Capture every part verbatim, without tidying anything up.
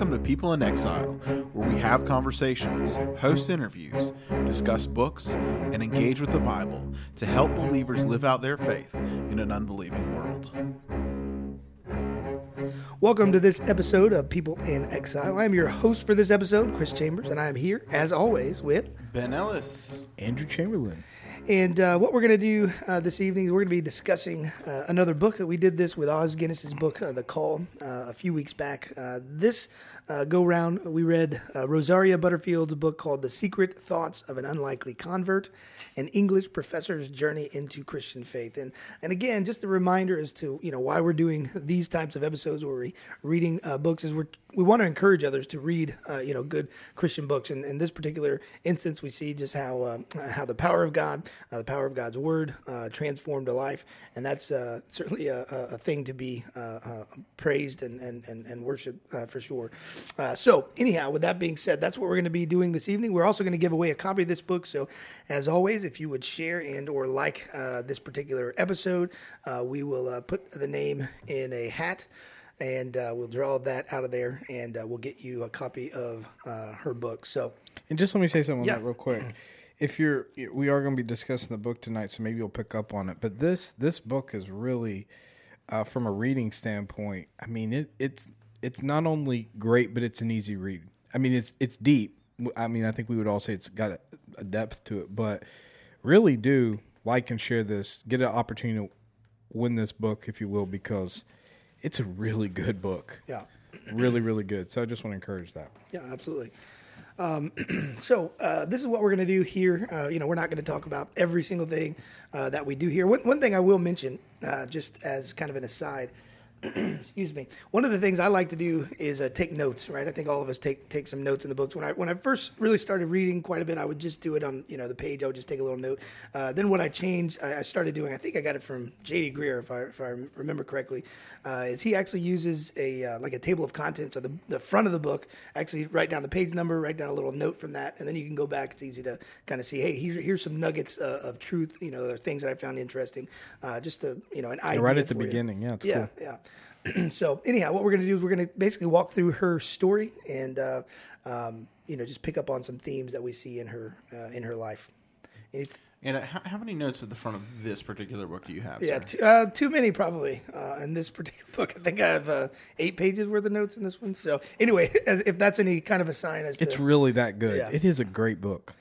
Welcome to People in Exile, where we have conversations, host interviews, discuss books, and engage with the Bible to help believers live out their faith in an unbelieving world. Welcome to this episode of People in Exile. I'm your host for this episode, Chris Chambers, and I am here, as always, with Ben Ellis. Andrew Chamberlain. And uh, what we're going to do uh, this evening is we're going to be discussing uh, another book. We did this with Oz Guinness's book, uh, The Call, uh, a few weeks back. Uh, this uh, go-round, we read uh, Rosaria Butterfield's book called The Secret Thoughts of an Unlikely Convert, an English professor's journey into Christian faith. And and again, just a reminder as to you know why we're doing these types of episodes where we're reading uh, books is we're we want to encourage others to read uh, you know good Christian books. And in this particular instance, we see just how uh, how the power of God. Uh, the power of God's word uh, transformed a life, and that's uh, certainly a, a thing to be uh, uh, praised and and and, and worshipped uh, for sure. Uh, so, anyhow, with that being said, that's what we're going to be doing this evening. We're also going to give away a copy of this book. So, as always, if you would share and or like uh, this particular episode, uh, we will uh, put the name in a hat. And uh, we'll draw that out of there, and uh, we'll get you a copy of uh, her book. So, and just let me say something on yeah. that real quick. If you're, we are going to be discussing the book tonight, so maybe you'll pick up on it. But this this book is really, uh, from a reading standpoint, I mean, it, it's it's not only great, but it's an easy read. I mean, it's it's deep. I mean, I think we would all say it's got a, a depth to it. But really do like and share this. Get an opportunity to win this book, if you will, because it's a really good book. Yeah. Really, really good. So I just want to encourage that. Yeah, absolutely. Um, so uh, this is what we're going to do here. Uh, you know, we're not going to talk about every single thing uh, that we do here. One, one thing I will mention, uh, just as kind of an aside, excuse me. One of the things I like to do is uh, take notes, right? I think all of us take take some notes in the books. When I when I first really started reading quite a bit, I would just do it on you know the page. I would just take a little note. Uh, then what I changed, I, I started doing. I think I got it from J D Greer, if I if I remember correctly. Uh, is he actually uses a uh, like a table of contents, or the the front of the book. Actually, write down the page number, write down a little note from that, and then you can go back. It's easy to kind of see. Hey, here, here's some nuggets uh, of truth. You know, there are things that I found interesting. Uh, just to you know an idea. Yeah, right at the for beginning, you. yeah, it's yeah, cool. yeah. So anyhow, what we're going to do is we're going to basically walk through her story and, uh, um, you know, just pick up on some themes that we see in her uh, in her life. Anyth- And uh, how, how many notes at the front of this particular book do you have, yeah, sir? t- uh, too many probably uh, in this particular book. I think I have uh, eight pages worth of notes in this one. So anyway, as, if that's any kind of a sign as to... It's really that good. Yeah. It is a great book.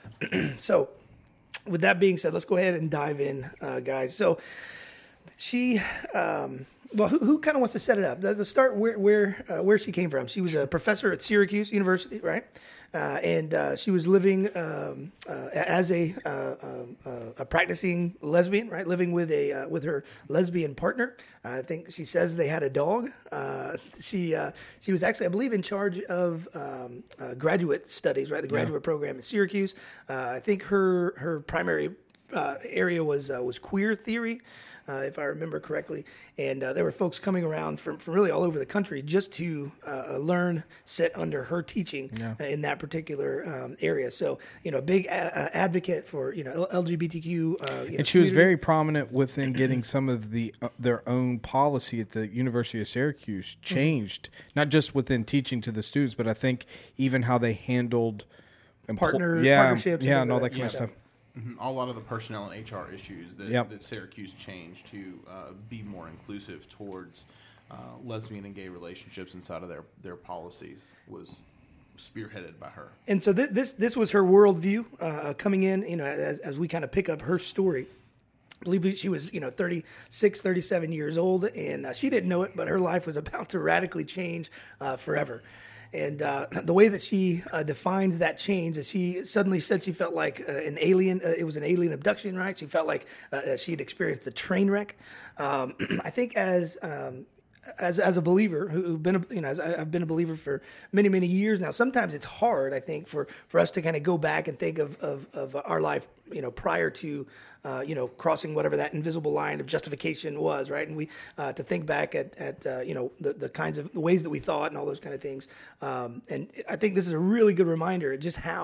So with that being said, let's go ahead and dive in, uh, guys. So she... Um, Well, who, who kind of wants to set it up? Let's start where where uh, where she came from. She was a professor at Syracuse University, right? Uh, and uh, she was living um, uh, as a uh, uh, a practicing lesbian, right? Living with a uh, with her lesbian partner. Uh, I think she says they had a dog. Uh, she uh, she was actually, I believe, in charge of um, uh, graduate studies, right? The graduate yeah. program at Syracuse. Uh, I think her her primary uh, area was uh, was queer theory. Uh, if I remember correctly. And uh, there were folks coming around from, from really all over the country just to uh, learn, sit under her teaching yeah. in that particular um, area. So, you know, a big a- advocate for, you know, L G B T Q. Uh, you know, and she community. was very prominent within getting some of the uh, their own policy at the University of Syracuse changed, mm-hmm. not just within teaching to the students, but I think even how they handled empl- Partner, yeah, partnerships. Yeah, and all that, that kind yeah. of stuff. Mm-hmm. A lot of the personnel and H R issues that, yep. that Syracuse changed to uh, be more inclusive towards uh, lesbian and gay relationships inside of their, their policies was spearheaded by her. And so th- this this was her worldview uh, coming in, you know, as, as we kind of pick up her story. I believe she was, you know, thirty-six, thirty-seven years old, and uh, she didn't know it, but her life was about to radically change uh, forever. And uh, the way that she uh, defines that change is she suddenly said she felt like uh, an alien. Uh, it was an alien abduction, right? She felt like uh, she had experienced a train wreck. Um, I think as um, as as a believer who've been, a, you know, as I, I've been a believer for many many years now. Sometimes it's hard, I think, for, for us to kind of go back and think of, of of our life, you know, prior to. Uh, you know, crossing whatever that invisible line of justification was, right? And we uh, to think back at, at uh, you know, the, the kinds of the ways that we thought and all those kind of things. Um, and I think this is a really good reminder of just how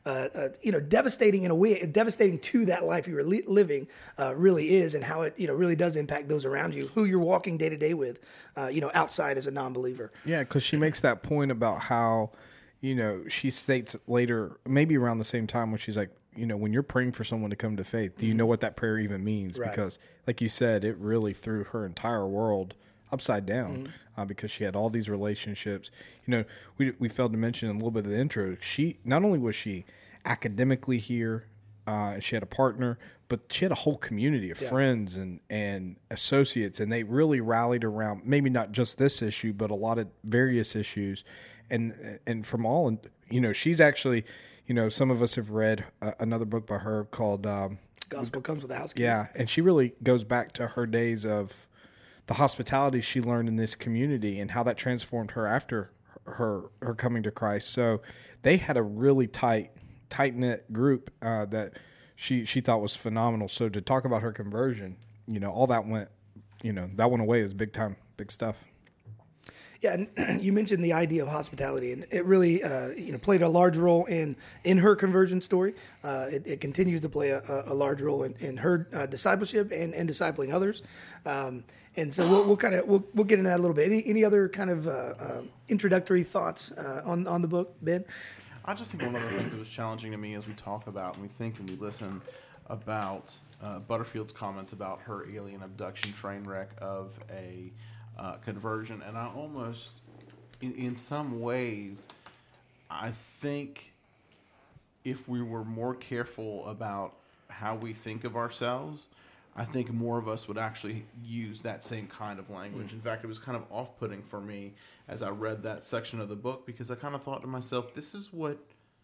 uh, uh, you know, devastating in a way, devastating to that life you were li- living uh, really is, and how it, you know, really does impact those around you, who you're walking day to day with, uh, you know, outside as a non-believer. Yeah, because she makes that point about how, you know, she states later, maybe around the same time when she's like, you know, when you're praying for someone to come to faith, do you know what that prayer even means? Right. Because, like you said, it really threw her entire world upside down Mm-hmm. uh, because she had all these relationships. You know, we we failed to mention in a little bit of the intro, she not only was she academically here, uh, and she had a partner, but she had a whole community of Yeah. friends and, and associates, and they really rallied around maybe not just this issue, but a lot of various issues. And and from all, and you know, she's actually, you know, some of us have read uh, another book by her called um, Gospel comes with a house key. yeah, and she really goes back to her days of the hospitality she learned in this community and how that transformed her after her her coming to Christ. So they had a really tight tight knit group uh, that she she thought was phenomenal. So to talk about her conversion, you know, all that went, you know, that went away as big time, big stuff. Yeah, and you mentioned the idea of hospitality, and it really, uh, you know, played a large role in in her conversion story. Uh, it, it continues to play a, a large role in, in her uh, discipleship and, and discipling others. Um, and so we'll, we'll kind of we'll, we'll get into that a little bit. Any any other kind of uh, uh, introductory thoughts uh, on on the book, Ben? I just think one of the things that was challenging to me as we talk about and we think and we listen about uh, Butterfield's comments about her alien abduction train wreck of a uh, conversion, and I almost, in, in some ways, I think if we were more careful about how we think of ourselves, I think more of us would actually use that same kind of language. In fact, it was kind of off-putting for me as I read that section of the book, because I kind of thought to myself, this is what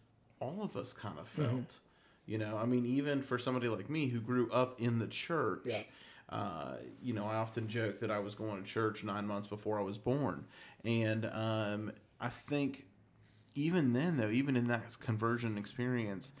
all of us kind of felt. Mm-hmm. You know, I mean, even for somebody like me who grew up in the church, yeah. uh, you know, I often joke that I was going to church nine months before I was born. And um, I think even then, though, even in that conversion experience,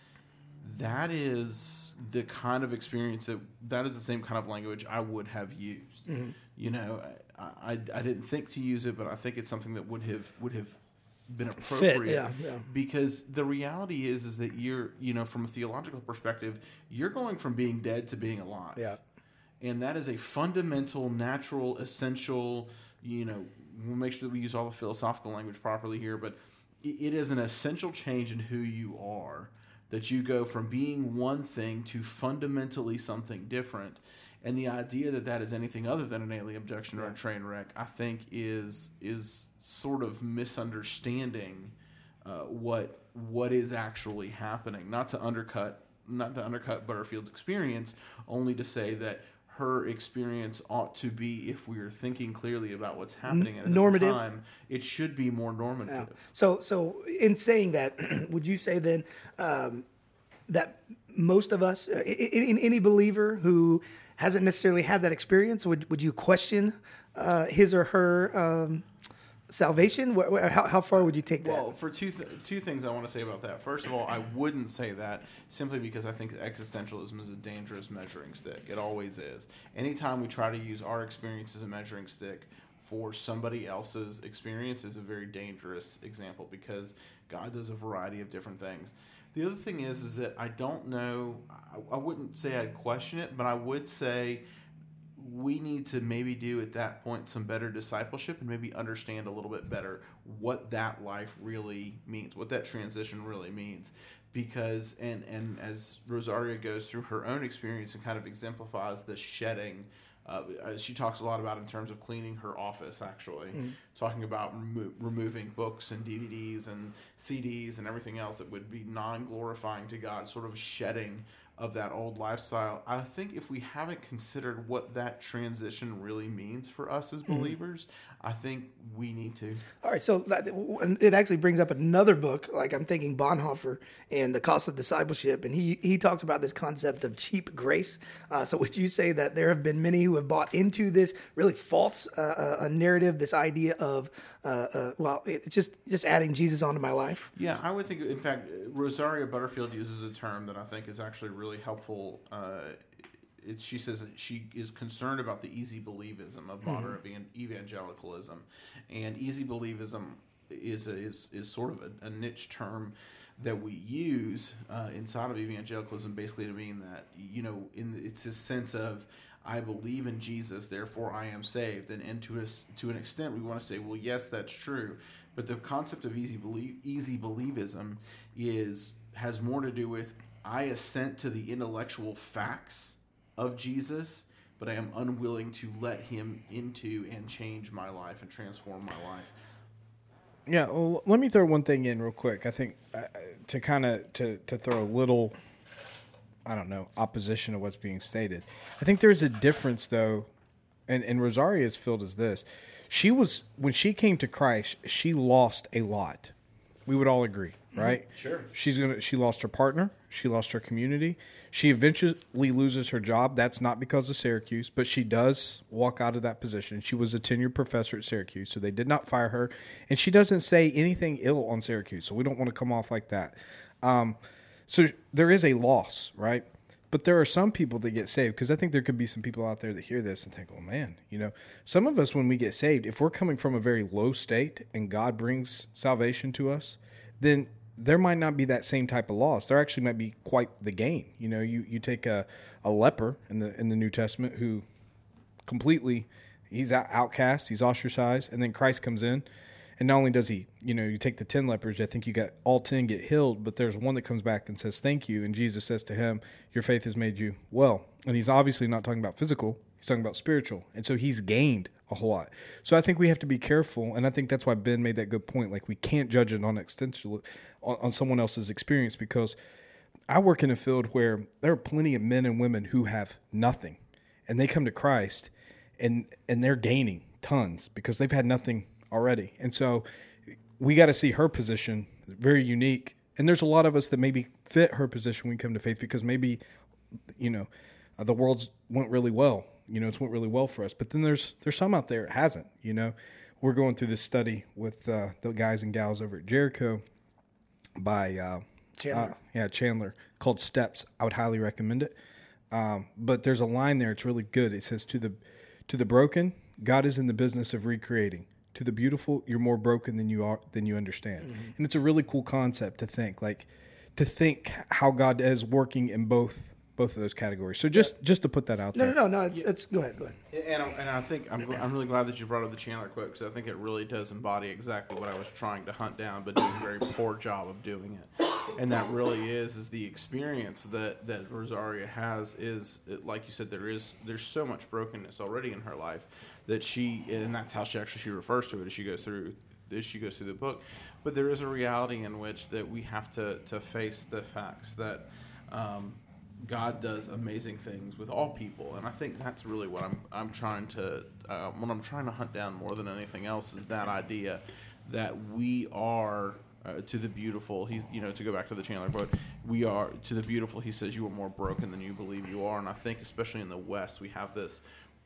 that is the kind of experience that that is the same kind of language I would have used. Mm-hmm. You know, I, I I didn't think to use it, but I think it's something that would have would have been appropriate. Fit, yeah, yeah. Because the reality is is that you're, you know, from a theological perspective, you're going from being dead to being alive. Yeah. And that is a fundamental, natural, essential, you know, we'll make sure that we use all the philosophical language properly here, but it is an essential change in who you are, that you go from being one thing to fundamentally something different. And the idea that that is anything other than an alien abduction or a train wreck, I think, is is sort of misunderstanding uh, what what is actually happening. Not to undercut, not to undercut Butterfield's experience, only to say that her experience ought to be, if we are thinking clearly about what's happening at normative. the time, it should be more normative. Yeah. So, so in saying that, would you say then um, that most of us, uh, in, in any believer who hasn't necessarily had that experience, would would you question uh, his or her um, salvation? How, how far would you take that? Well, for two th- two things I want to say about that. First of all, I wouldn't say that simply because I think existentialism is a dangerous measuring stick. It always is. Anytime we try to use our experience as a measuring stick for somebody else's experience is a very dangerous example, because God does a variety of different things. The other thing is, is that I don't know, I, I wouldn't say I'd question it, but I would say we need to maybe do at that point some better discipleship and maybe understand a little bit better what that life really means, what that transition really means. Because, and, and as Rosaria goes through her own experience and kind of exemplifies the shedding, uh, she talks a lot about in terms of cleaning her office, actually, mm. talking about remo- removing books and D V Ds and C Ds and everything else that would be non-glorifying to God, sort of shedding of that old lifestyle. I think if we haven't considered what that transition really means for us as believers, mm-hmm. I think we need to. All right, so that, it actually brings up another book, like I'm thinking Bonhoeffer and The Cost of Discipleship, and he he talks about this concept of cheap grace. Uh, so would you say that there have been many who have bought into this really false uh, uh, narrative, this idea of, uh, uh, well, it's just, just adding Jesus onto my life? Yeah, I would think, in fact, Rosaria Butterfield uses a term that I think is actually really helpful. Uh, it's, she says that she is concerned about the easy believism of modern mm-hmm. evangelicalism, and easy believism is a, is is sort of a, a niche term that we use uh, inside of evangelicalism, basically to mean that, you know, in the, it's this sense of, I believe in Jesus, therefore I am saved. And, and to, a, to an extent, we want to say, well, yes, that's true. But the concept of easy believe, easy believism is has more to do with, I assent to the intellectual facts of Jesus, but I am unwilling to let him into and change my life and transform my life. Yeah, well, let me throw one thing in real quick. I think uh, to kind of to, to throw a little, I don't know, opposition to what's being stated. I think there's a difference, though, and, and Rosaria's field is this. She was, when she came to Christ, she lost a lot. We would all agree, right? Mm-hmm. Sure. She's gonna. She lost her partner. She lost her community. She eventually loses her job. That's not because of Syracuse, but she does walk out of that position. She was a tenured professor at Syracuse, so they did not fire her. And she doesn't say anything ill on Syracuse, so we don't want to come off like that. Um, so there is a loss, right? But there are some people that get saved, because I think there could be some people out there that hear this and think, oh, man, you know, some of us, when we get saved, if we're coming from a very low state and God brings salvation to us, then there might not be that same type of loss. There actually might be quite the gain. You know, you, you take a, a leper in the in the New Testament who completely, he's outcast, he's ostracized, and then Christ comes in. And not only does he, you know, you take the ten lepers, I think you got all ten get healed, but there's one that comes back and says, thank you. And Jesus says to him, your faith has made you well. And he's obviously not talking about physical. He's talking about spiritual. And so he's gained a whole lot. So I think we have to be careful. And I think that's why Ben made that good point. Like, we can't judge it on extension, on, on someone else's experience, because I work in a field where there are plenty of men and women who have nothing, and they come to Christ and, and they're gaining tons because they've had nothing already. And so we got to see her position, very unique. And there's a lot of us that maybe fit her position when we come to faith, because maybe, you know, uh, the world's went really well. You know, it's went really well for us. But then there's there's some out there it hasn't. You know, we're going through this study with uh, the guys and gals over at Jericho by uh, Chandler. Uh, yeah, Chandler, called Steps. I would highly recommend it. Um, but there's a line there. It's really good. It says, to the to the broken, God is in the business of recreating. To the beautiful, you're more broken than you are than you understand. Mm-hmm. And it's a really cool concept to think, like to think how God is working in both both of those categories. So just yeah. just to put that out no, there. No, no, no. It's, it's, go ahead, go ahead. And, and I think I'm I'm really glad that you brought up the Chandler quote, because I think it really does embody exactly what I was trying to hunt down, but doing a very poor job of doing it. And that really is is the experience that, that Rosaria has is, like you said, there is there's so much brokenness already in her life that she, and that's how she actually she refers to it as she goes through as she goes through the book. But there is a reality in which that we have to to face the facts that um, God does amazing things with all people, and I think that's really what I'm I'm trying to uh, what I'm trying to hunt down more than anything else is that idea that we are uh, to the beautiful. He, you know, to go back to the Chandler quote, we are to the beautiful. He says, "You are more broken than you believe you are," and I think especially in the West, we have this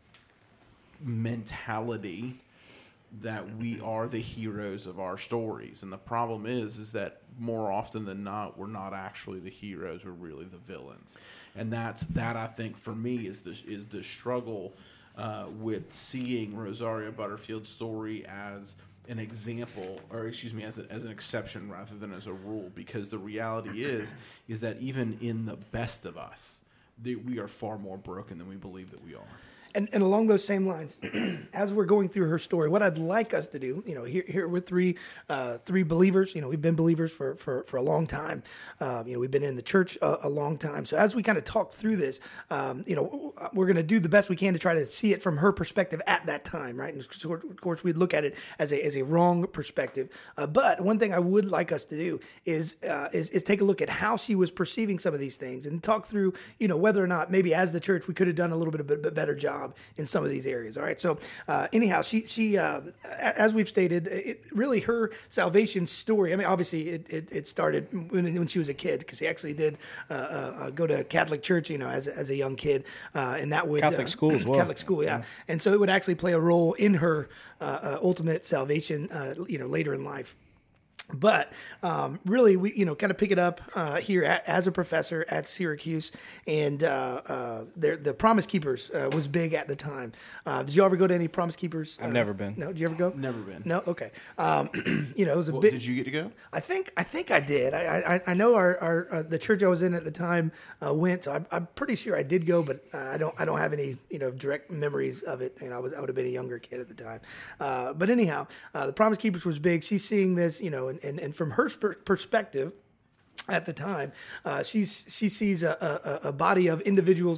mentality that we are the heroes of our stories, and the problem is is that more often than not we're not actually the heroes, we're really the villains. And that's that I think for me is the is the struggle uh, with seeing Rosaria Butterfield's story as an example, or excuse me, as a, as an exception rather than as a rule, because the reality is is that even in the best of us, the, we are far more broken than we believe that we are. And, and along those same lines, as we're going through her story, what I'd like us to do, you know, here, here we're three, uh, three believers. You know, we've been believers for for, for a long time. Uh, you know, we've been in the church a, a long time. So as we kind of talk through this, um, you know, we're going to do the best we can to try to see it from her perspective at that time, right? And of course, we'd look at it as a as a wrong perspective. Uh, but one thing I would like us to do is uh, is is take a look at how she was perceiving some of these things and talk through, you know, whether or not maybe as the church we could have done a little bit of a better job in some of these areas. All right. So uh, anyhow, she, she uh, as we've stated, it, really her salvation story, I mean, obviously it, it, it started when, when she was a kid, because she actually did uh, uh, go to Catholic church, you know, as, as a young kid. Uh, and that would... Catholic uh, school as well. Catholic school, yeah. yeah. And so it would actually play a role in her uh, uh, ultimate salvation, uh, you know, later in life. But um, really, we you know kind of pick it up uh, here at, as a professor at Syracuse, and uh, uh, the Promise Keepers uh, was big at the time. Uh, did you ever go to any Promise Keepers? I've uh, never been. No, did you ever go? Never been. No, okay. Um, you know, it was a Well, bit. did you get to go? I think I think I did. I I, I know our, our uh, the church I was in at the time uh, went. So I'm, I'm pretty sure I did go, but uh, I don't I don't have any you know direct memories of it. And I was I would have been a younger kid at the time. Uh, but anyhow, uh, the Promise Keepers was big. She's seeing this, you know, and and, and from her sp- perspective. At the time, uh, she's she sees a, a, a body of individuals,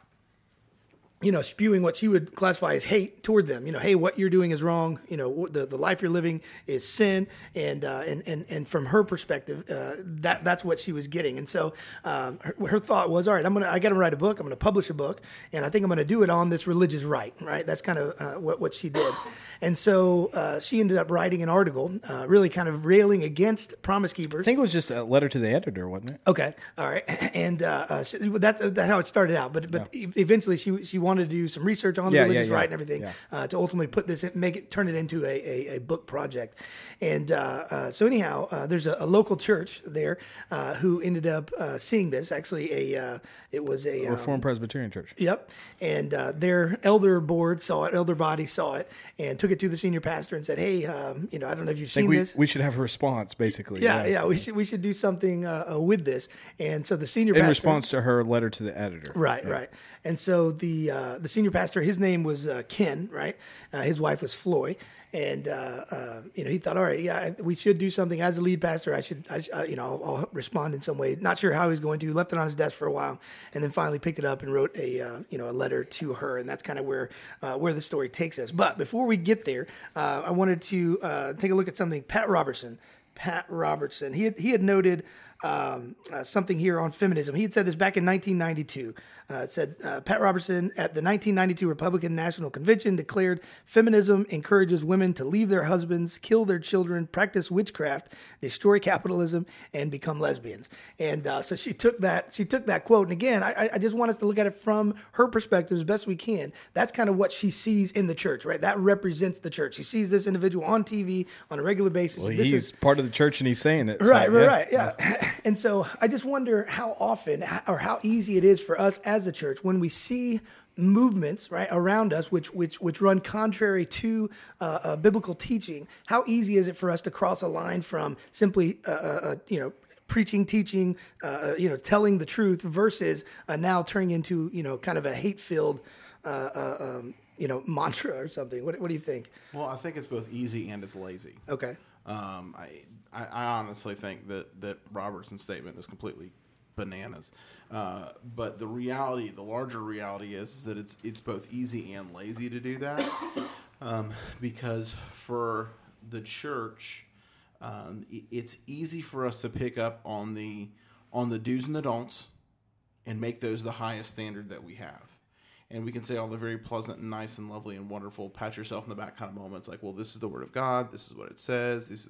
you know, spewing what she would classify as hate toward them. You know, hey, what you're doing is wrong. You know, the, the life you're living is sin. And uh, and, and and from her perspective, uh, that that's what she was getting. And so um, her, her thought was, all right, I'm gonna I got to write a book. I'm gonna publish a book, and I think I'm gonna do it on this religious right. Right. That's kind of uh, what what she did. And so uh, she ended up writing an article, uh, really kind of railing against Promise Keepers. I think it was just a letter to the editor, wasn't it? Okay, all right, and uh, uh, she, that's, that's how it started out. But but Yeah. e- eventually, she she wanted to do some research on the Yeah, religious yeah, yeah. right and everything Yeah. uh, to ultimately put this, make it, turn it into a, a, a book project. And uh, uh, so anyhow, uh, there's a, a local church there uh, who ended up uh, seeing this. Actually, a uh, it was a um, Reformed Presbyterian Church. Yep. And uh, their elder board saw it, elder body saw it, and took it to the senior pastor and said, hey, um, you know, I don't know if you've I seen think we, this. we should have a response, basically. yeah, yeah, we should we should do something uh, uh, with this. And so the senior In pastor, response to her letter to the editor. right, Yeah. right. And so the uh, the senior pastor, his name was uh, Ken, right? Uh, his wife was Floy. And uh, uh, you know, he thought, all right, yeah, we should do something. As a lead pastor, I should, I, uh, you know, I'll, I'll respond in some way. Not sure how he was going to. Left it on his desk for a while, and then finally picked it up and wrote a, uh, you know, a letter to her. And that's kind of where uh, where the story takes us. But before we get there, uh, I wanted to uh, take a look at something. Pat Robertson, Pat Robertson, he had, he had noted um, uh, something here on feminism. He had said this back in nineteen ninety-two. Uh, it said, uh, Pat Robertson at the nineteen ninety-two Republican National Convention declared feminism encourages women to leave their husbands, kill their children, practice witchcraft, destroy capitalism, and become lesbians. And uh, so she took that she took that quote. And again, I, I just want us to look at it from her perspective as best we can. That's kind of what she sees in the church, right? That represents the church. She sees this individual on T V on a regular basis. Well, this he's is part of the church and he's saying it. so, Right, right, yeah. right. Yeah. And so I just wonder how often or how easy it is for us as a church when we see movements right around us which which which run contrary to uh, uh, biblical teaching. How easy is it for us to cross a line from simply uh, uh, you know preaching, teaching, uh, you know, telling the truth versus uh, now turning into you know kind of a hate-filled uh, uh, um, you know mantra or something. What what do you think? Well, I think it's both easy and it's lazy. Okay. Um, I, I I honestly think that, that Robertson's statement is completely bananas. Uh, but the reality, the larger reality is, is that it's it's both easy and lazy to do that. Um, because for the church, um, it, it's easy for us to pick up on the on the do's and the don'ts and make those the highest standard that we have. And we can say all the very pleasant and nice and lovely and wonderful, pat yourself in the back kind of moments, like, well, this is the word of God, this is what it says, this is,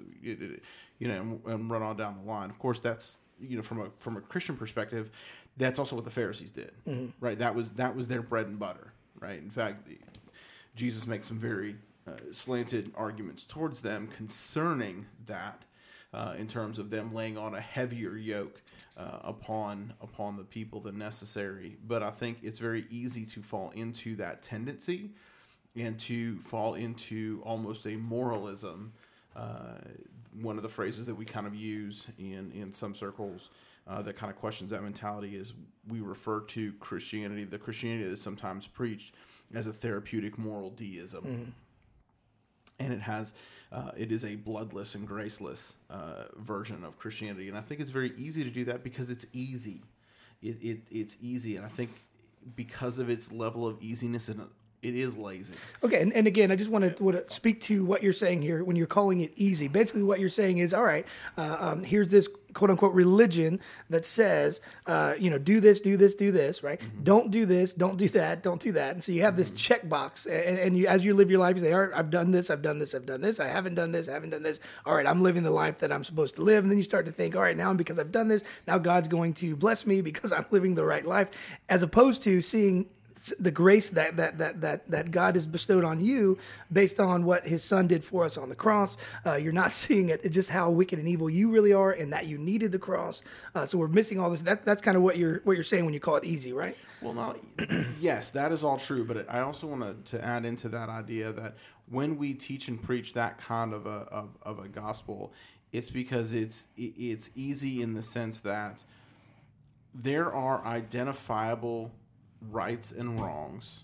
you know, and, and run on down the line. Of course, that's, you know, from a from a Christian perspective, that's also what the Pharisees did, mm-hmm. right? That was that was their bread and butter, right? In fact, Jesus makes some very uh, slanted arguments towards them concerning that, uh, in terms of them laying on a heavier yoke uh, upon upon the people than necessary. But I think it's very easy to fall into that tendency and to fall into almost a moralism. Uh, one of the phrases that we kind of use in, in some circles uh, that kind of questions that mentality is we refer to Christianity, the Christianity that is sometimes preached, as a therapeutic moral deism. Mm. And it has, uh, it is a bloodless and graceless uh, version of Christianity. And I think it's very easy to do that because it's easy. It, it It's easy. And I think because of its level of easiness, and it is lazy. Okay, and, and again, I just want to, want to speak to what you're saying here when you're calling it easy. Basically, what you're saying is, all right, uh, um, here's this quote-unquote religion that says, uh, you know, do this, do this, do this, right? Mm-hmm. Don't do this, don't do that, don't do that. And so you have this mm-hmm. checkbox, and, and you, as you live your life, you say, all right, I've done this, I've done this, I've done this, I haven't done this, I haven't done this. All right, I'm living the life that I'm supposed to live. And then you start to think, all right, now because I've done this, now God's going to bless me because I'm living the right life, as opposed to seeing the grace that that that that that God has bestowed on you based on what His Son did for us on the cross. Uh, you're not seeing it just how wicked and evil you really are, and that you needed the cross. Uh, so we're missing all this. That that's kind of what you're what you're saying when you call it easy, right? Well, no, yes, that is all true. But I also want to add into that idea that when we teach and preach that kind of a of, of a gospel, it's because it's it's easy in the sense that there are identifiable rights and wrongs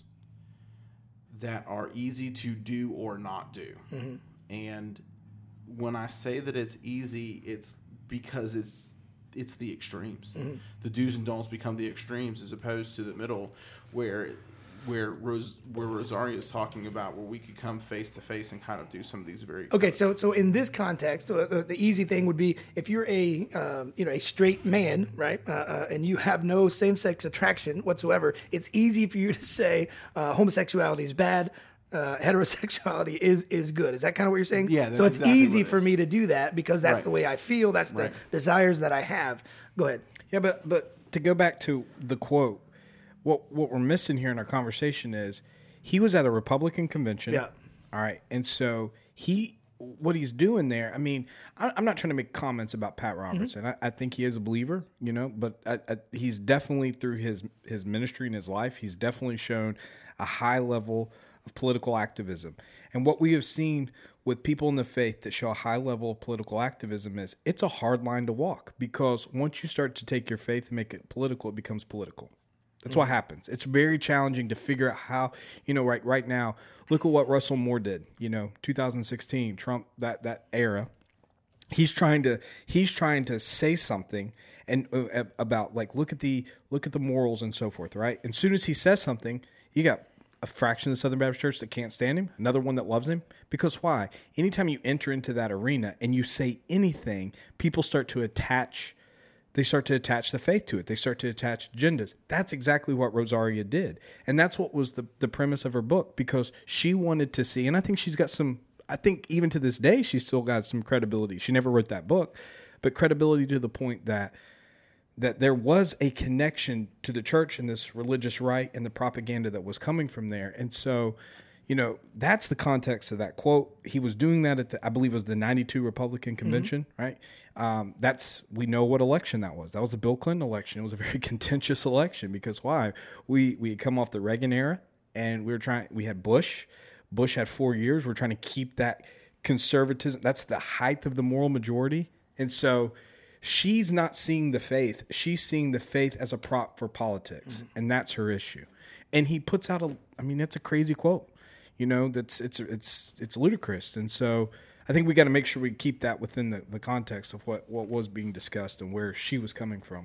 that are easy to do or not do. Mm-hmm. And when I say that it's easy, it's because it's it's the extremes. Mm-hmm. The do's and don'ts become the extremes as opposed to the middle where where Ros- where Rosario is talking about where we could come face to face and kind of do some of these very okay. So so in this context, uh, the, the easy thing would be if you're a um, you know a straight man, right, uh, uh, and you have no same sex attraction whatsoever. It's easy for you to say uh, homosexuality is bad. Uh, heterosexuality is is good. Is that kind of what you're saying? Yeah. That's so it's exactly easy what it for is. me to do that because that's Right. the way I feel. That's the Right. desires that I have. Go ahead. Yeah, but but to go back to the quote, what what we're missing here in our conversation is he was at a Republican convention. Yeah. All right, and so he what he's doing there. I mean, I, I'm not trying to make comments about Pat Robertson. Mm-hmm. I, I think he is a believer, you know, but I, I, he's definitely through his his ministry and his life, he's definitely shown a high level of political activism. And what we have seen with people in the faith that show a high level of political activism is it's a hard line to walk because once you start to take your faith and make it political, it becomes political. That's mm-hmm. what happens. It's very challenging to figure out how, you know, right right now, look at what Russell Moore did, you know, two thousand sixteen, Trump, that that era. He's trying to he's trying to say something and uh, about like look at the look at the morals and so forth, right? And as soon as he says something, you got a fraction of the Southern Baptist Church that can't stand him, another one that loves him. Because why? Anytime you enter into that arena and you say anything, people start to attach, they start to attach the faith to it. They start to attach agendas. That's exactly what Rosaria did. And that's what was the, the premise of her book, because she wanted to see, and I think she's got some, I think even to this day, she's still got some credibility. She never wrote that book, but credibility to the point that that there was a connection to the church and this religious right and the propaganda that was coming from there. And so, you know, that's the context of that quote. He was doing that at the, I believe it was the ninety-two Republican convention, mm-hmm. right? Um, that's, we know what election that was. That was the Bill Clinton election. It was a very contentious election because why? We, we had come off the Reagan era and we were trying, we had Bush. Bush had four years. We're trying to keep that conservatism. That's the height of the moral majority. And so, she's not seeing the faith. She's seeing the faith as a prop for politics, mm-hmm. and that's her issue. And he puts out a, I mean, that's a crazy quote. You know, that's it's it's it's ludicrous. And so I think we got to make sure we keep that within the, the context of what, what was being discussed and where she was coming from.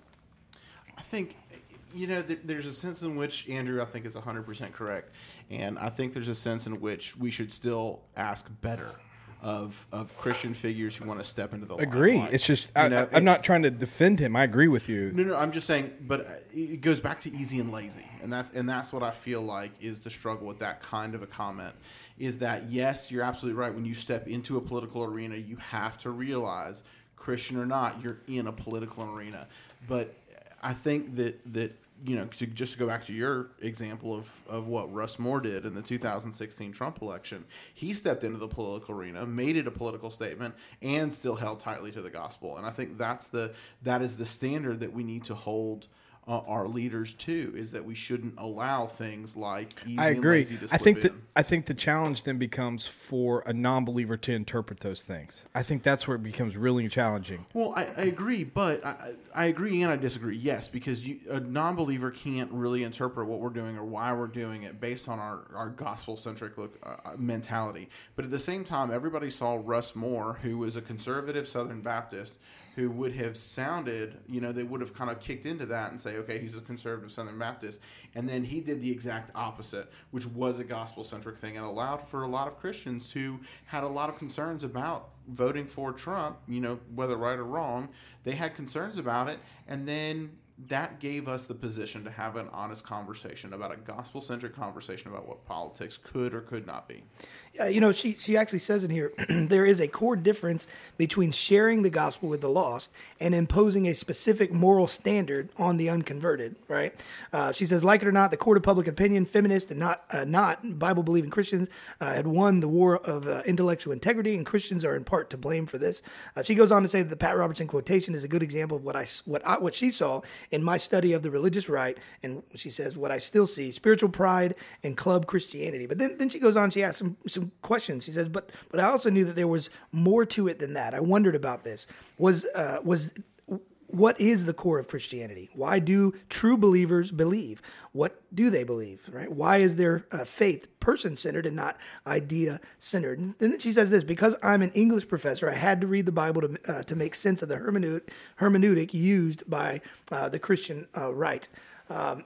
I think, you know, there, there's a sense in which Andrew, I think, is one hundred percent correct. And I think there's a sense in which we should still ask better of of Christian figures who want to step into the agree. limelight. It's just You I, know, I'm it- not trying to defend him. I agree with you. No, no, I'm just saying, but it goes back to easy and lazy, and that's and that's what I feel like is the struggle with that kind of a comment. Is that yes, you're absolutely right. When you step into a political arena, you have to realize, Christian or not, you're in a political arena. But I think that that you know, to just to go back to your example of, of what Russ Moore did in the two thousand sixteen Trump election, he stepped into the political arena, made it a political statement, and still held tightly to the gospel. And I think that's the that is the standard that we need to hold uh, our leaders to, is that we shouldn't allow things like easy I and agree. lazy to I slip think in. that I think the challenge then becomes for a non-believer to interpret those things. I think that's where it becomes really challenging. Well, I, I agree, but I, I agree and I disagree. Yes, because you, a non-believer can't really interpret what we're doing or why we're doing it based on our, our gospel-centric look, uh, mentality. But at the same time, everybody saw Russ Moore, who was a conservative Southern Baptist, who would have sounded, you know, they would have kind of kicked into that and say, okay, he's a conservative Southern Baptist. And then he did the exact opposite, which was a gospel-centric thing and allowed for a lot of Christians who had a lot of concerns about voting for Trump, you know, whether right or wrong. They had concerns about it. And then that gave us the position to have an honest conversation about a gospel-centric conversation about what politics could or could not be. Yeah, you know, she she actually says in here, there is a core difference between sharing the gospel with the lost and imposing a specific moral standard on the unconverted, right? Uh, she says, like it or not, the court of public opinion, feminists and not uh, not Bible-believing Christians uh, had won the war of uh, intellectual integrity, and Christians are in part to blame for this. Uh, she goes on to say that the Pat Robertson quotation is a good example of what I what I, what she saw in my study of the religious right, and she says what I still see: spiritual pride and club Christianity. But then then she goes on, she asks some some questions. She says, but but I also knew that there was more to it than that. I wondered about this. Was uh, was what is the core of Christianity? Why do true believers believe? What do they believe? Right? Why is their uh, faith person-centered and not idea-centered? And then she says this: because I'm an English professor, I had to read the Bible to uh, to make sense of the hermeneutic, hermeneutic used by uh, the Christian uh, right. Um,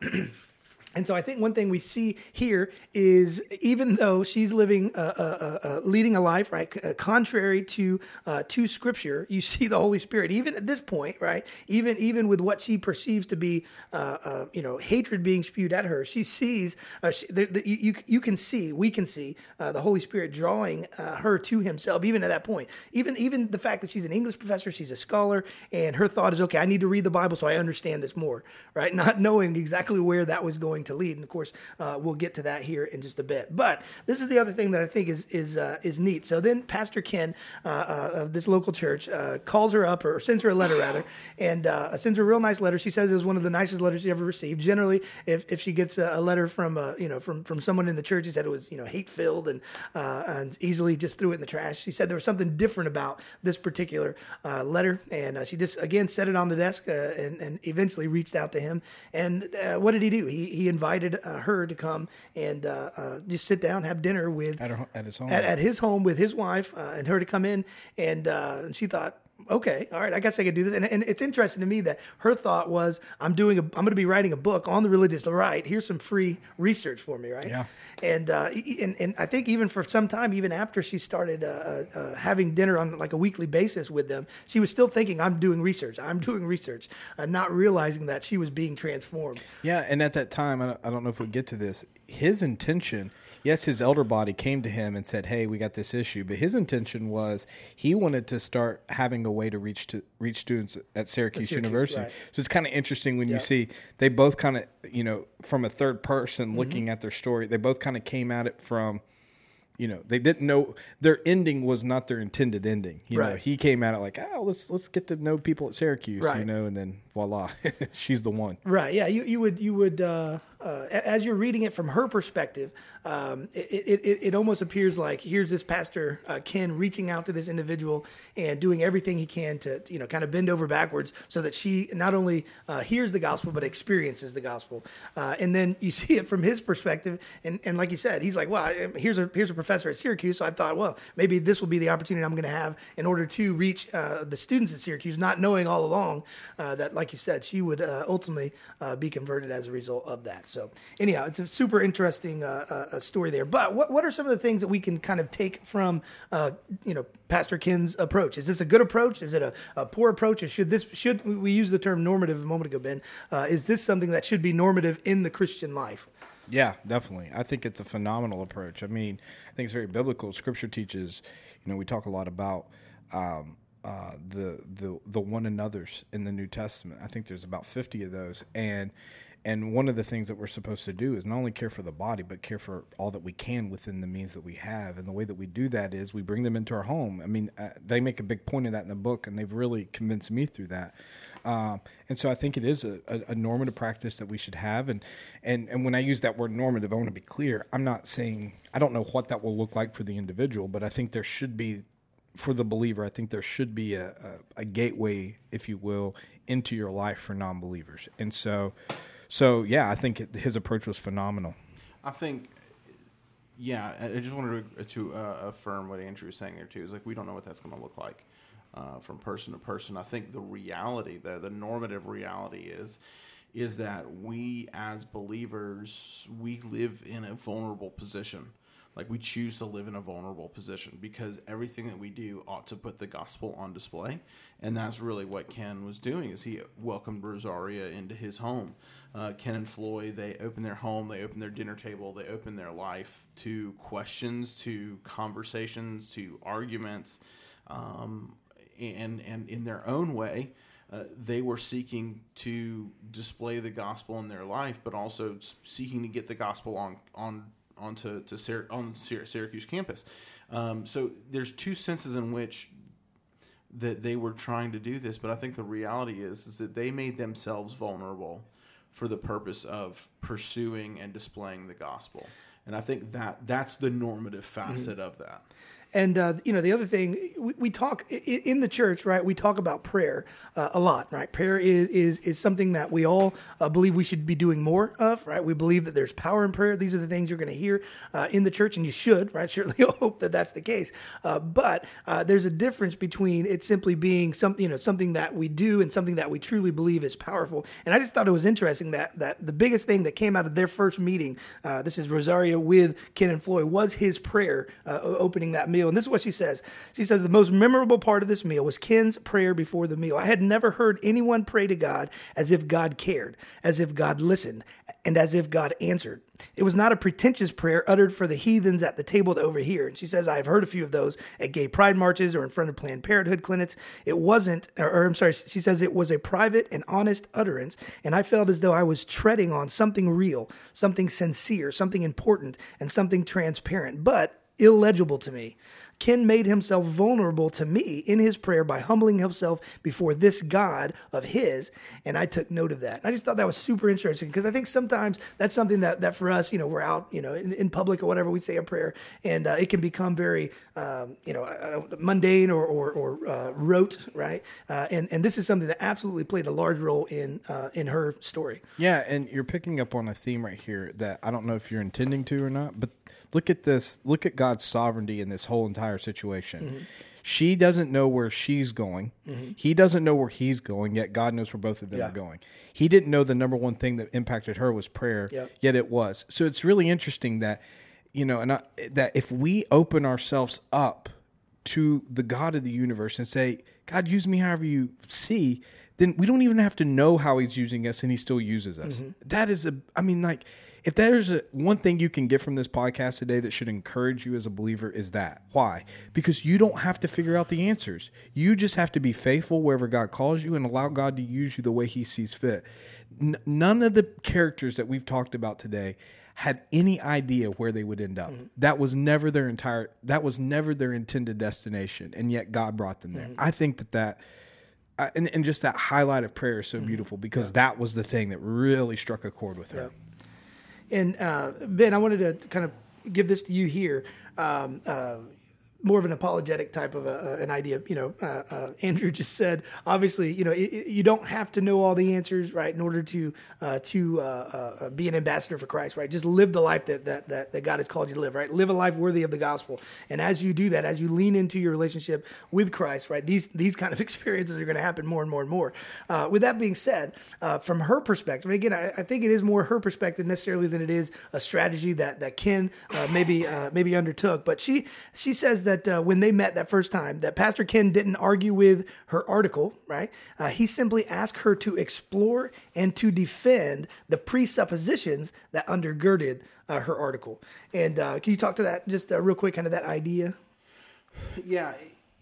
And so I think one thing we see here is, even though she's living, uh, uh, uh, leading a life, right, c- uh, contrary to uh, to Scripture, you see the Holy Spirit, even at this point, right, even even with what she perceives to be, uh, uh, you know, hatred being spewed at her, she sees, uh, she, the, the, you you can see, we can see uh, the Holy Spirit drawing uh, her to Himself, even at that point. Even even the fact that she's an English professor, she's a scholar, and her thought is, okay, I need to read the Bible so I understand this more, right? Not knowing exactly where that was going to lead. And of course, uh, we'll get to that here in just a bit. But this is the other thing that I think is is uh, is neat. So then Pastor Ken uh, uh, of this local church uh, calls her up, or sends her a letter rather, and uh, sends her a real nice letter. She says it was one of the nicest letters she ever received. Generally, if, if she gets a, a letter from uh, you know from, from someone in the church, she said it was you know hate filled and uh, and easily just threw it in the trash. She said there was something different about this particular uh, letter, and uh, she just again set it on the desk uh, and and eventually reached out to him. And uh, what did he do? He he invited Uh, her to come and uh, uh, just sit down, have dinner with at, her, at his home, at, at his home with his wife, uh, and her to come in. And, uh, and she thought, okay, all right, I guess I could do this. And, and it's interesting to me that her thought was, I'm doing, a, I'm going to be writing a book on the religious right. Here's some free research for me, right? Yeah. And, uh, and and I think even for some time, even after she started uh, uh, having dinner on like a weekly basis with them, she was still thinking, I'm doing research. I'm doing research, uh, not realizing that she was being transformed. Yeah, and at that time, I don't, I don't know if we get to this, his intention, yes, his elder body came to him and said, hey, we got this issue. But his intention was he wanted to start having a way to reach to reach students at Syracuse, Syracuse University. right. So it's kind of interesting when Yep. you see they both kind of, you know, from a third person looking Mm-hmm. at their story, they both kind of came at it from, you know, they didn't know their ending was not their intended ending. You know, Right. he came at it like, oh, let's let's get to know people at Syracuse, Right. you know, and then voila, she's the one. Right. Yeah. You, you would, you would, uh, uh, as you're reading it from her perspective, um, it, it, it, it almost appears like here's this pastor, uh, Ken, reaching out to this individual and doing everything he can to, you know, kind of bend over backwards so that she not only uh, hears the gospel, but experiences the gospel. Uh, and then you see it from his perspective. And, and like you said, he's like, well, I- here's a, here's a professor at Syracuse. So I thought, well, maybe this will be the opportunity I'm going to have in order to reach uh, the students at Syracuse, not knowing all along uh, that, like you said, she would uh, ultimately uh, be converted as a result of that. So anyhow, it's a super interesting uh, uh, story there. But what what are some of the things that we can kind of take from uh, you know Pastor Ken's approach? Is this a good approach? Is it a, a poor approach? Or should this should we use the term normative a moment ago, Ben? Uh, is this something that should be normative in the Christian life? Yeah, definitely. I think it's a phenomenal approach. I mean, I think it's very biblical. Scripture teaches, you know, we talk a lot about um, uh, the the the one another's in the New Testament. I think there's about fifty of those, and and one of the things that we're supposed to do is not only care for the body, but care for all that we can within the means that we have. And the way that we do that is we bring them into our home. I mean, uh, they make a big point of that in the book, and they've really convinced me through that. Um, and so I think it is a, a, a normative practice that we should have. And, and, and when I use that word normative, I want to be clear. I'm not saying, I don't know what that will look like for the individual, but I think there should be, for the believer, I think there should be a, a, a gateway, if you will, into your life for non-believers. And so, so yeah, I think it, his approach was phenomenal. I think, yeah, I I just wanted to, to uh, affirm what Andrew was saying there too. Is like we don't know what that's going to look like uh, from person to person. I think the reality, the the normative reality is, is that we as believers we live in a vulnerable position. Like, we choose to live in a vulnerable position because everything that we do ought to put the gospel on display. And that's really what Ken was doing, is he welcomed Rosaria into his home. Uh, Ken and Floyd, they opened their home, they opened their dinner table, they opened their life to questions, to conversations, to arguments. Um, and, and in their own way, uh, they were seeking to display the gospel in their life, but also seeking to get the gospel on, on, onto to Syr- on Syracuse campus. Um, so there's two senses in which that they were trying to do this, but I think the reality is, is that they made themselves vulnerable for the purpose of pursuing and displaying the gospel. And I think that that's the normative facet mm-hmm. of that. And, uh, you know, the other thing, we, we talk in the church, right? We talk about prayer uh, a lot, right? Prayer is is, is something that we all uh, believe we should be doing more of, right? We believe that there's power in prayer. These are the things you're going to hear uh, in the church, and you should, right? Certainly hope that that's the case. Uh, but uh, there's a difference between it simply being some, you know, something that we do and something that we truly believe is powerful. And I just thought it was interesting that that the biggest thing that came out of their first meeting, uh, this is Rosaria with Ken and Floyd, was his prayer uh, opening that meal. And this is what she says. She says, the most memorable part of this meal was Ken's prayer before the meal. I had never heard anyone pray to God as if God cared, as if God listened, and as if God answered. It was not a pretentious prayer uttered for the heathens at the table to overhear. And she says, I've heard a few of those at gay pride marches or in front of Planned Parenthood clinics. It wasn't, or, or I'm sorry, she says it was a private and honest utterance. And I felt as though I was treading on something real, something sincere, something important, and something transparent, but illegible to me. Ken made himself vulnerable to me in his prayer by humbling himself before this God of his, and I took note of that. I just thought that was super interesting because I think sometimes that's something that, that for us, you know, we're out, you know, in, in public or whatever, we say a prayer, and uh, it can become very, um, you know, I don't, mundane or or, or uh, rote, right? Uh, and and this is something that absolutely played a large role in uh, in her story. Yeah, and you're picking up on a theme right here that I don't know if you're intending to or not, but look at this. Look at God's sovereignty in this whole entire situation. Mm-hmm. She doesn't know where she's going. Mm-hmm. He doesn't know where he's going, yet God knows where both of them yeah. are going. He didn't know the number one thing that impacted her was prayer, yep. yet it was. So it's really interesting that, you know, and I, that if we open ourselves up to the God of the universe and say, God, use me however you see, then we don't even have to know how he's using us, and he still uses us. Mm-hmm. That is a, I mean, like, if there's a, one thing you can get from this podcast today that should encourage you as a believer is that. Why? Because you don't have to figure out the answers. You just have to be faithful wherever God calls you and allow God to use you the way he sees fit. N- none of the characters that we've talked about today had any idea where they would end up. Mm-hmm. That was never their entire, that was never their intended destination, and yet God brought them there. Mm-hmm. I think that that, uh, and, and just that highlight of prayer is so mm-hmm. beautiful because yeah. that was the thing that really struck a chord with her. Yeah. And uh, Ben, I wanted to kind of give this to you here. Um, uh, more of an apologetic type of a, uh, an idea. You know, uh, uh, Andrew just said, obviously, you know, it, it, you don't have to know all the answers, right, in order to uh, to uh, uh, be an ambassador for Christ, right? Just live the life that, that that that God has called you to live, right? Live a life worthy of the gospel. And as you do that, as you lean into your relationship with Christ, right, these these kind of experiences are going to happen more and more and more. Uh, with that being said, uh, from her perspective, and again, I, I think it is more her perspective necessarily than it is a strategy that that Ken uh, maybe uh, maybe undertook. But she she says that. That uh, when they met that first time, that Pastor Ken didn't argue with her article, right? Uh, he simply asked her to explore and to defend the presuppositions that undergirded uh, her article. And uh, can you talk to that just uh, real quick, kind of that idea? Yeah,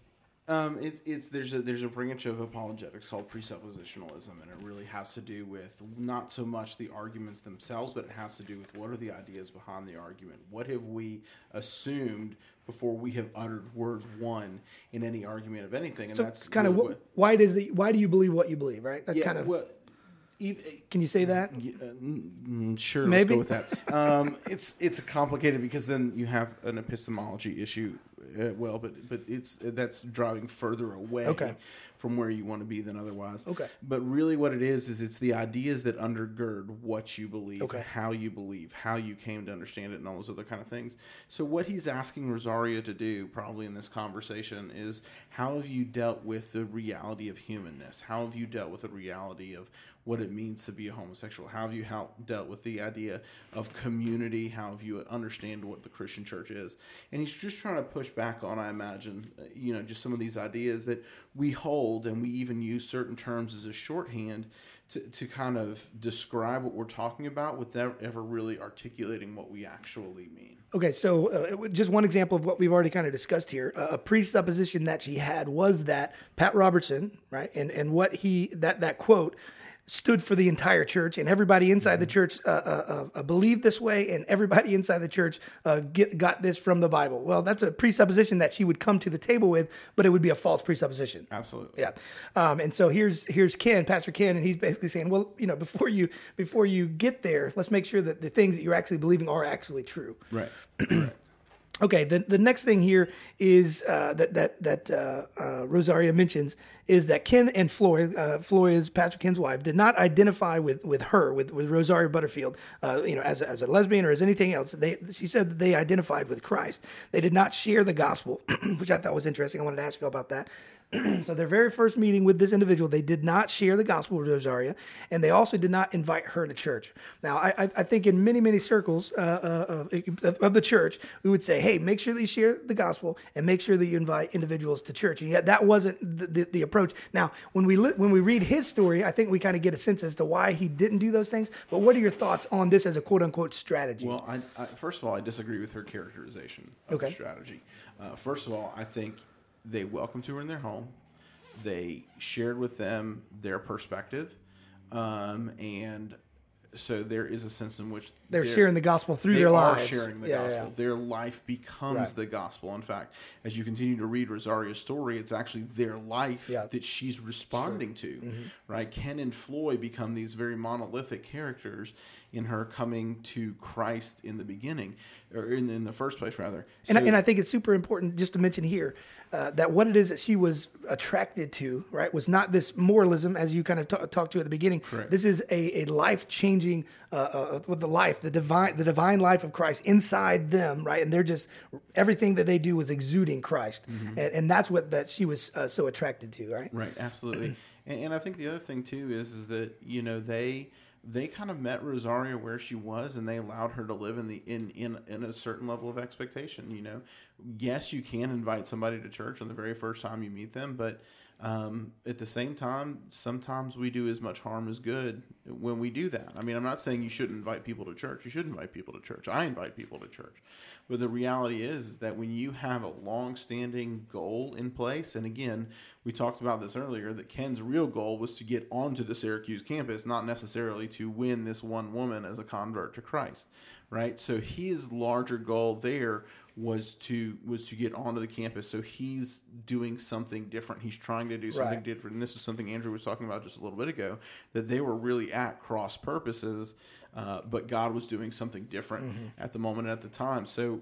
um, it's it's there's a there's a branch of apologetics called presuppositionalism, and it really has to do with not so much the arguments themselves, but it has to do with what are the ideas behind the argument. What have we assumed before we have uttered word one in any argument of anything? And so that's kind really of what, why does the why do you believe what you believe, right? That's yeah, kind of well, even, can you say that? Uh, sure, maybe. Let's go with that. Um, it's it's complicated because then you have an epistemology issue. Uh, well, but but it's that's driving further away okay. from where you want to be than otherwise. Okay. But really, what it is is it's the ideas that undergird what you believe, okay. how you believe, how you came to understand it, and all those other kind of things. So what he's asking Rosaria to do, probably in this conversation, is how have you dealt with the reality of humanness? How have you dealt with the reality of what it means to be a homosexual? How have you how, dealt with the idea of community? How have you understand what the Christian church is? And he's just trying to push back on, I imagine, you know, just some of these ideas that we hold, and we even use certain terms as a shorthand to, to kind of describe what we're talking about without ever really articulating what we actually mean. Okay, so uh, just one example of what we've already kind of discussed here. Uh, a presupposition that she had was that Pat Robertson, right, and and what he that that quote stood for the entire church, and everybody inside the church uh, uh, uh, believed this way, and everybody inside the church uh, get, got this from the Bible. Well, that's a presupposition that she would come to the table with, but it would be a false presupposition. Absolutely. Yeah. Um, and so here's here's Ken, Pastor Ken, and he's basically saying, well, you know, before you before you get there, let's make sure that the things that you're actually believing are actually true. Right. Okay, the, the next thing here is uh, that that that uh, uh, Rosaria mentions is that Ken and Floy, uh, Floy is Pastor Ken's wife, did not identify with, with her, with, with Rosaria Butterfield, uh, you know, as a, as a lesbian or as anything else. They she said that they identified with Christ. They did not share the gospel, which I thought was interesting. I wanted to ask you about that. So their very first meeting with this individual, they did not share the gospel with Rosaria, and they also did not invite her to church. Now, I, I think in many, many circles uh, uh, of, of the church, we would say, hey, make sure that you share the gospel and make sure that you invite individuals to church. And yet that wasn't the, the, the approach. Now, when we li- when we read his story, I think we kind of get a sense as to why he didn't do those things. But what are your thoughts on this as a quote-unquote strategy? Well, I, I, first of all, I disagree with her characterization of Okay. the strategy. Uh, first of all, I think they welcomed her in their home. They shared with them their perspective, um, and so there is a sense in which they're, they're sharing the gospel through they their are lives. sharing the yeah, gospel. Yeah. Their life becomes Right. the gospel. In fact, as you continue to read Rosaria's story, it's actually their life Yeah. that she's responding Sure. to. Mm-hmm. Right? Ken and Floyd become these very monolithic characters in her coming to Christ in the beginning, or in, in the first place, rather. And, So- I, and I think it's super important just to mention here uh, that what it is that she was attracted to, right, was not this moralism as you kind of t- talked to at the beginning. Correct. This is a, a life changing uh, uh, with the life, the divine, the divine life of Christ inside them, right? And they're just everything that they do was exuding Christ, Mm-hmm. and, and that's what that she was uh, so attracted to, right? Right, absolutely. and, and I think the other thing too is is that you know they they kind of met Rosaria where she was, and they allowed her to live in the in in in a certain level of expectation. You know, yes, you can invite somebody to church on the very first time you meet them, but um, at the same time, sometimes we do as much harm as good when we do that. I mean, I'm not saying you shouldn't invite people to church. You should invite people to church. I invite people to church. But the reality is, is that when you have a long-standing goal in place, and again, we talked about this earlier, that Ken's real goal was to get onto the Syracuse campus, not necessarily to win this one woman as a convert to Christ, right? So his larger goal there was to was to get onto the campus. So he's doing something different. He's trying to do something Right. different. And this is something Andrew was talking about just a little bit ago, that they were really at cross purposes, uh, but God was doing something different Mm-hmm. at the moment and at the time. So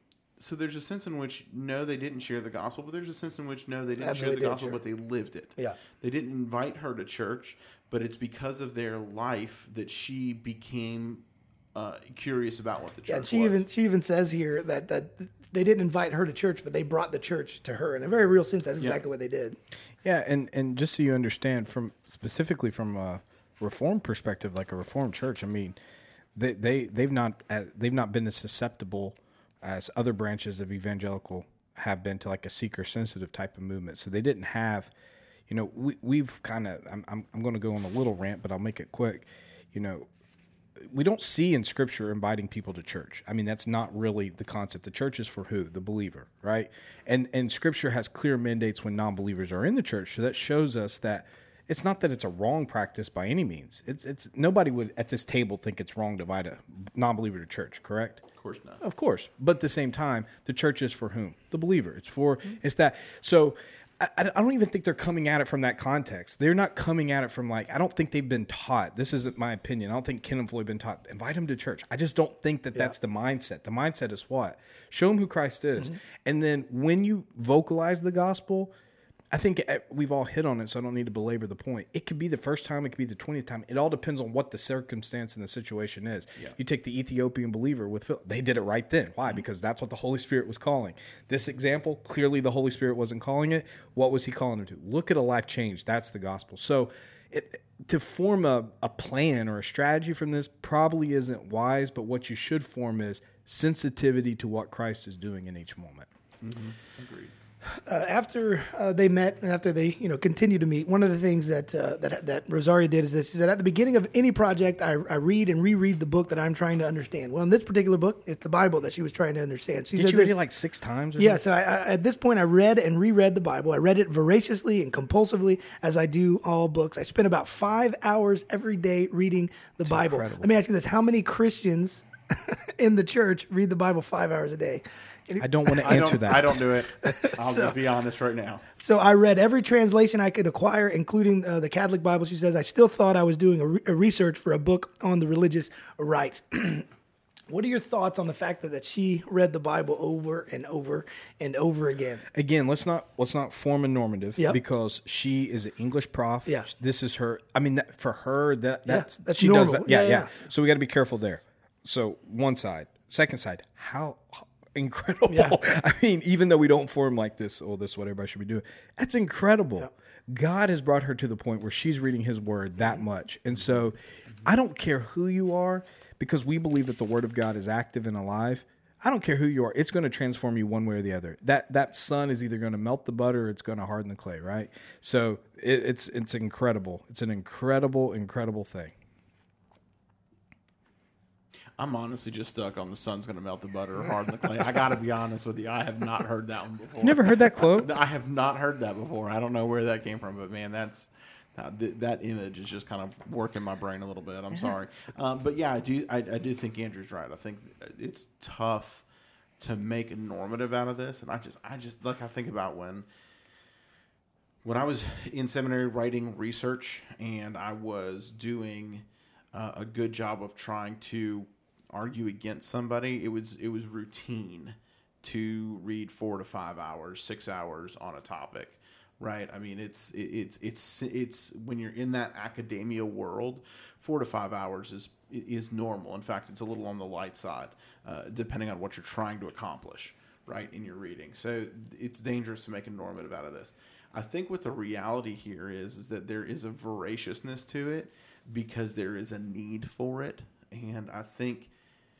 so there's a sense in which, no, they didn't share the gospel, but there's a sense in which, no, they didn't Absolutely share the did, gospel, sure. but they lived it. Yeah. They didn't invite her to church, but it's because of their life that she became uh, curious about what the church Yeah, and she was. even she even says here that that they didn't invite her to church, but they brought the church to her. In a very real sense, that's Yeah. exactly what they did. Yeah, and, and just so you understand, from specifically from a reform perspective, like a reformed church, I mean, they they they've not uh, they've not been as susceptible as other branches of evangelical have been to like a seeker sensitive type of movement. So they didn't have, you know, we we've kind of I'm I'm, I'm going to go on a little rant, but I'll make it quick. You know, we don't see in Scripture inviting people to church. I mean, that's not really the concept. The church is for who? The believer, right? And and Scripture has clear mandates when non-believers are in the church. So that shows us that it's not that it's a wrong practice by any means. It's it's nobody would at this table think it's wrong to invite a non-believer to church, correct? Of course not. Of course. But at the same time, the church is for whom? The believer. It's for, it's that. So I, I don't even think they're coming at it from that context. They're not coming at it from like, I don't think they've been taught. This isn't my opinion. I don't think Ken and Floyd have been taught, invite them to church. I just don't think that that's the mindset. The mindset is what? Show them who Christ is. Mm-hmm. And then when you vocalize the gospel, I think we've all hit on it, so I don't need to belabor the point. It could be the first time, it could be the twentieth time. It all depends on what the circumstance and the situation is. Yeah. You take the Ethiopian believer with Philip. They did it right then. Why? Because that's what the Holy Spirit was calling. This example, clearly the Holy Spirit wasn't calling it. What was he calling them to? Look at a life change. That's the gospel. So it, to form a, a plan or a strategy from this probably isn't wise, but what you should form is sensitivity to what Christ is doing in each moment. Mm-hmm. Agreed. Uh, after uh, they met and after they, you know, continued to meet, one of the things that uh, that that Rosaria did is this: is that at the beginning of any project, I, I read and reread the book that I'm trying to understand. Well, in this particular book, it's the Bible that she was trying to understand. She Did said you read this, it like six times? Or yeah. something? So I, I, at this point, I read and reread the Bible. I read it voraciously and compulsively, as I do all books. I spent about five hours every day reading the It's Bible. incredible. Let me ask you this: how many Christians in the church read the Bible five hours a day? I don't want to I answer don't, that. I don't do it. I'll So- just be honest right now. So I read every translation I could acquire, including uh, the Catholic Bible. She says, I still thought I was doing a, re- a research for a book on the religious rights. What are your thoughts on the fact that, that she read the Bible over and over and over again? Again, let's not let's not form a normative Yep. because she is an English prof. Yeah. This is her. I mean, that, for her, that that's, that's she does normal. that. Yeah, Yeah, yeah, yeah. So we got to be careful there. So one side, second side, how incredible. Yeah. I mean, even though we don't form like this, oh, this is what everybody should be doing. That's incredible. Yeah. God has brought her to the point where she's reading his word that much. And so I don't care who you are, because we believe that the word of God is active and alive. I don't care who you are. It's going to transform you one way or the other. That that sun is either going to melt the butter or it's going to harden the clay, right? So it, it's it's incredible. It's an incredible, incredible thing. I'm honestly just stuck on the sun's going to melt the butter or harden the clay. I got to be honest with you. I have not heard that one before. Never heard that quote? I have not heard that before. I don't know where that came from, but man, that's uh, th- that image is just kind of working my brain a little bit. I'm sorry, um, but yeah, I do. I, I do think Andrew's right. I think it's tough to make a normative out of this, and I just, I just like I think about when. When I was in seminary writing research, and I was doing uh, a good job of trying to argue against somebody, it was it was routine to read four to five hours, six hours on a topic, right? I mean, it's it, it's it's it's when you're in that academia world, four to five hours is is normal. In fact, it's a little on the light side, uh, depending on what you're trying to accomplish, right, in your reading. So it's dangerous to make a normative out of this. I think what the reality here is is that there is a voraciousness to it because there is a need for it, and I think.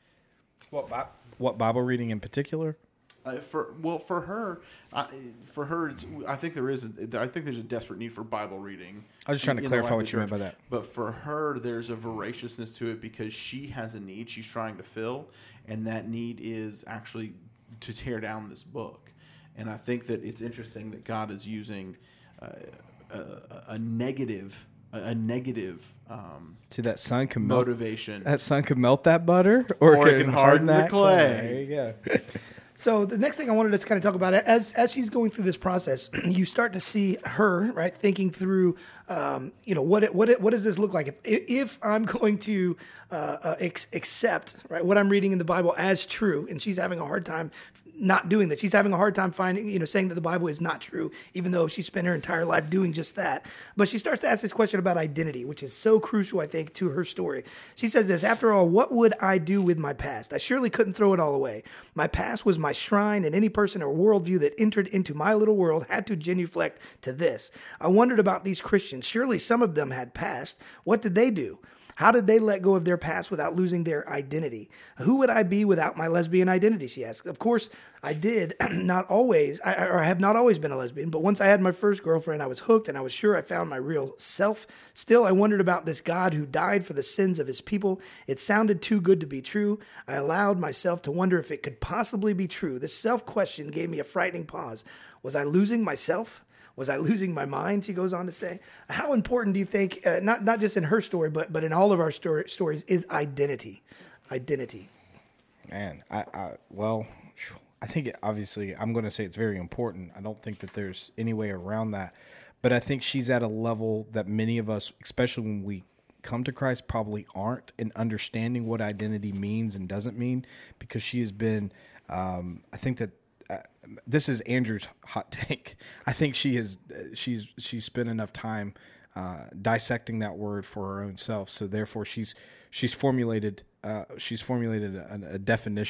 What Bi- what Bible reading in particular? Uh, for well, for her, I, for her, it's, I think there is. I think there's a desperate need for Bible reading. I was just trying to in the clarify life what of you meant church. by that. But for her, there's a voraciousness to it because she has a need she's trying to fill, and that need is actually to tear down this book. And I think that it's interesting that God is using uh, a, a negative, a, a negative. Um, See, that sun can melt. motivation. That sun can melt that butter, or, Or it can harden the that clay. There you go. So the next thing I wanted to kind of talk about, as as she's going through this process, you start to see her, right, thinking through, um, you know, what it, what it, what does this look like? If, if I'm going to uh, uh, ex- accept, right, what I'm reading in the Bible as true, and she's having a hard time not doing that. She's having a hard time finding, you know, saying that the Bible is not true, even though she spent her entire life doing just that. But she starts to ask this question about identity, which is so crucial, I think, to her story. She says this: after all, what would I do with my past? I surely couldn't throw it all away. My past was my shrine, and any person or worldview that entered into my little world had to genuflect to this. I wondered about these Christians. Surely some of them had past. What did they do? How did they let go of their past without losing their identity? Who would I be without my lesbian identity, she asked. Of course, I did not always, I, or I have not always been a lesbian, but once I had my first girlfriend, I was hooked and I was sure I found my real self. Still, I wondered about this God who died for the sins of his people. It sounded too good to be true. I allowed myself to wonder if it could possibly be true. This self-question gave me a frightening pause. Was I losing myself? Was I losing my mind? She goes on to say. How important do you think, uh, not not just in her story, but but in all of our story, stories, is identity? Identity. Man, I, I well, I think it, obviously I'm going to say it's very important. I don't think that there's any way around that, but I think she's at a level that many of us, especially when we come to Christ, probably aren't in understanding what identity means and doesn't mean, because she has been. Um, I think that. Uh, this is Andrew's hot take. I think she has she's she's spent enough time uh, dissecting that word for her own self. So therefore, she's she's formulated uh, she's formulated a, a definition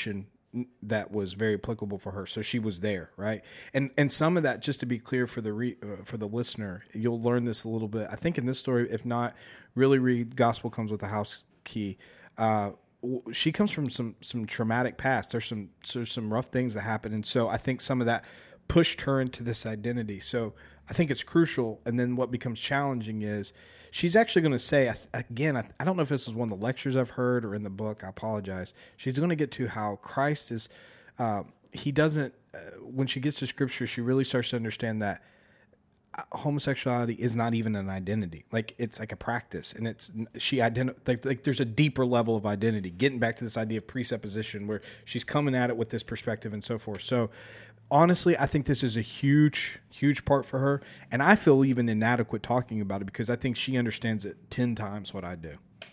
that was very applicable for her. So she was there, right? And and some of that, just to be clear for the re, uh, for the listener, you'll learn this a little bit. I think in this story, if not, really read Gospel Comes with a House Key. Uh, she comes from some some traumatic past. There's some there's some rough things that happen, and so I think some of that pushed her into this identity. So I think it's crucial. And then what becomes challenging is she's actually going to say, again, I, I don't know if this is one of the lectures I've heard or in the book. I apologize. She's going to get to how Christ is, uh, he doesn't, uh, when she gets to Scripture, she really starts to understand that homosexuality is not even an identity. Like, it's like a practice, and it's, she identi- like, like there's a deeper level of identity, getting back to this idea of presupposition where she's coming at it with this perspective and so forth. So honestly, I think this is a huge, huge part for her, and I feel even inadequate talking about it because I think she understands it ten times what I do.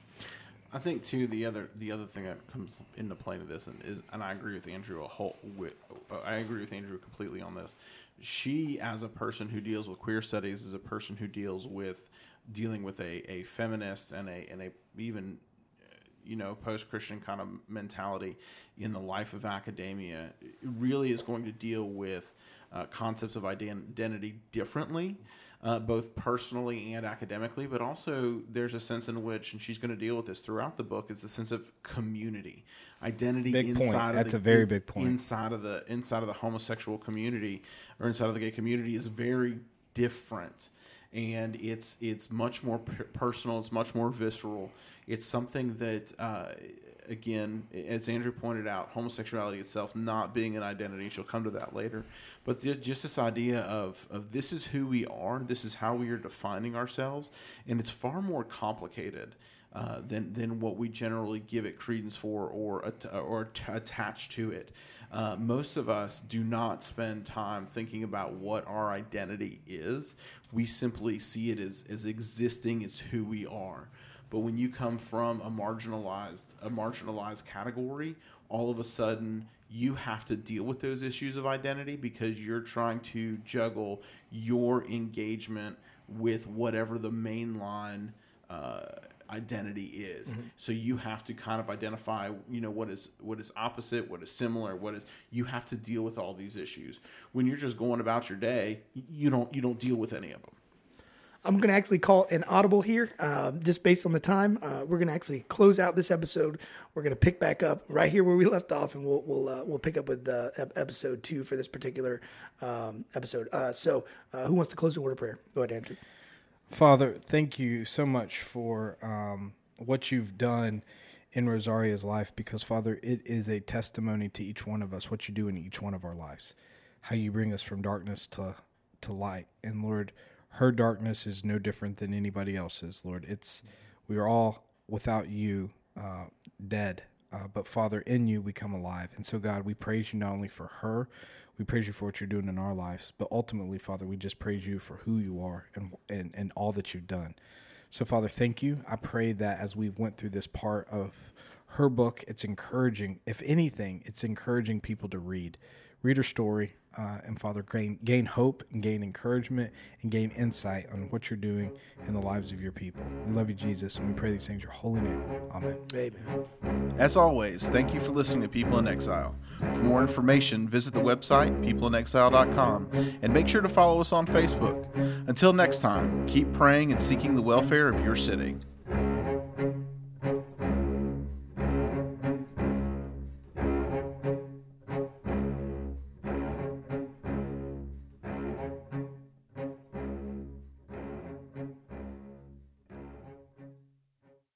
I think too the other the other thing that comes into play to this and is, and I agree with Andrew a whole. With, uh, I agree with Andrew completely on this. She, as a person who deals with queer studies, is a person who deals with dealing with a, a feminist and a and a even you know post-Christian kind of mentality in the life of academia. It really is going to deal with uh, concepts of ident- identity differently. Uh, both personally and academically, but also there's a sense in which, and she's going to deal with this throughout the book, is the sense of community, identity big inside point. of That's the, a very big point. Inside of the inside of the homosexual community or inside of the gay community is very different, and it's it's much more personal. It's much more visceral. It's something that. Uh, Again, as Andrew pointed out, homosexuality itself not being an identity. She'll come to that later. But just this idea of, of this is who we are. This is how we are defining ourselves. And it's far more complicated uh, than than what we generally give it credence for or, or t- attach to it. Uh, most of us do not spend time thinking about what our identity is. We simply see it as, as existing as who we are. But when you come from a marginalized a marginalized category, all of a sudden you have to deal with those issues of identity because you're trying to juggle your engagement with whatever the mainline uh, identity is. Mm-hmm. So you have to kind of identify, you know, what is what is opposite, what is similar, what is. You have to deal with all these issues. When you're just going about your day, you don't you don't deal with any of them. I'm going to actually call an audible here, uh, just based on the time. Uh, we're going to actually close out this episode. We're going to pick back up right here where we left off, and we'll we'll uh, we'll pick up with uh, episode two for this particular um, episode. Uh, so, uh, who wants to close the word of prayer? Go ahead, Andrew. Father, thank you so much for um, what you've done in Rosaria's life, because Father, it is a testimony to each one of us what you do in each one of our lives, how you bring us from darkness to to light, and Lord. Her darkness is no different than anybody else's, Lord. It's we are all without you uh, dead, uh, but Father, in you we come alive. And so, God, we praise you not only for her, we praise you for what you're doing in our lives, but ultimately, Father, we just praise you for who you are and and, and all that you've done. So, Father, thank you. I pray that as we've went through this part of her book, it's encouraging. If anything, it's encouraging people to read. Read her story, uh, and Father, gain, gain hope and gain encouragement and gain insight on what you're doing in the lives of your people. We love you, Jesus, and we pray these things in your holy name. Amen. Amen. As always, thank you for listening to People in Exile. For more information, visit the website, people in exile dot com, and make sure to follow us on Facebook. Until next time, keep praying and seeking the welfare of your city.